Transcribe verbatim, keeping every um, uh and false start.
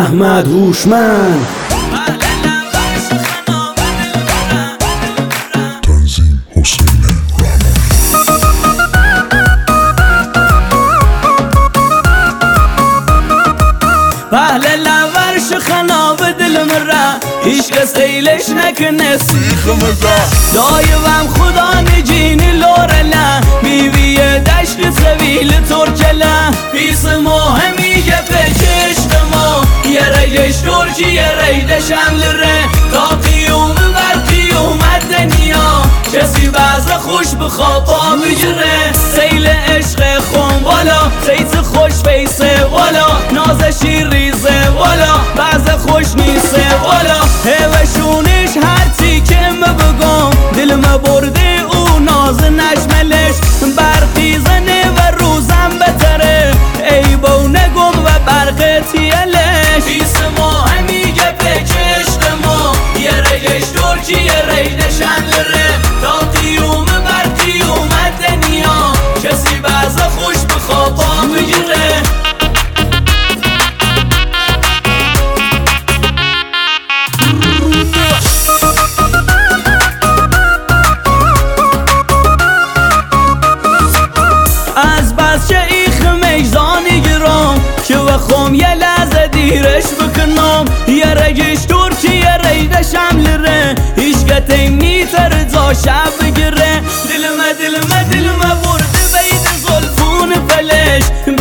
احمد هوشمند. تنظیم حسین رحمان. پهل لورش خناب دل مرا عشق سیلش نکنه سیخ مزا دایوم خدا نجین لورلا بیوی دشت سویل ترکلا پیس مهمی گفه چشت ما یه ریش ترکی یه ریده شمل ره تا قیوم بر قیومت دنیا کسی بعض خوش بخوابا بگیره سیل عشق خون والا سیت خوش فیسه والا ناز شیریزه والا بعض خوش نیسه والا هوشونش هر چی که بگم دل ما برده او ناز نشملش برقی زنه و روزم بتره ای بو نگم و برق تیلش پیس ما همیگه پکشت ما یه ریش ترکی یه ریده شندره تا قیوم بر قیومت دنیا کسی بعض خوش بخوابا بگیره. از بس که ایخ میزانی گرام که بخوام یه لحظه دیرش بکنم یه رگش ترکی یه ریده شمل ره هیچگه تیمنی تر زا شب بگیره دل ما دل ما دل ما برده بید زلفون پلش